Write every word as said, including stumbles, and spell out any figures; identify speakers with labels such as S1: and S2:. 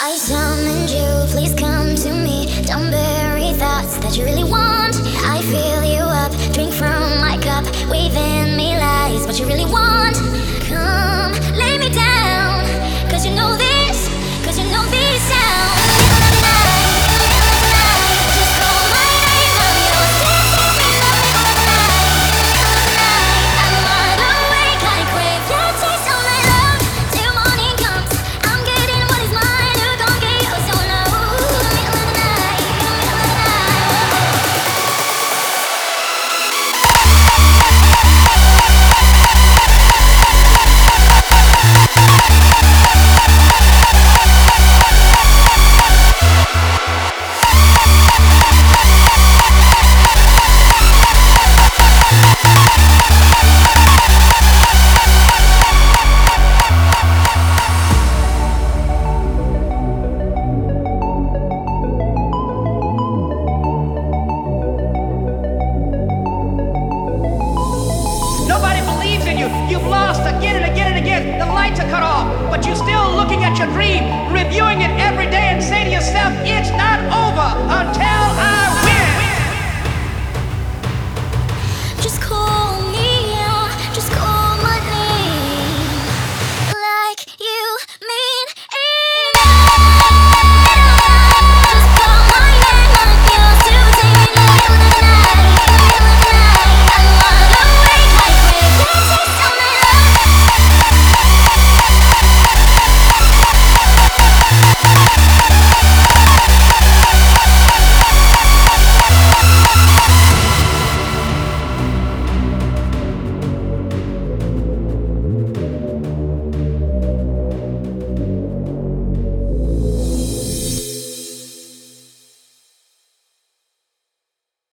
S1: I summoned you, please come to me. Don't bury thoughts that you really want. I fill you up, drink from my cup. Waving me lies, what you really want. Come, lay me down, cause you know this, cause you know this sound.
S2: You've lost again and again and again. The lights are cut off, but you're still looking at your dream, reviewing it every day and saying to yourself, it's not over until I win.
S1: Just call me out, just call my name, like you mean it. Just call my name like you do, take me like in the night, in the night. I'm wide awake, I crave your taste of my love.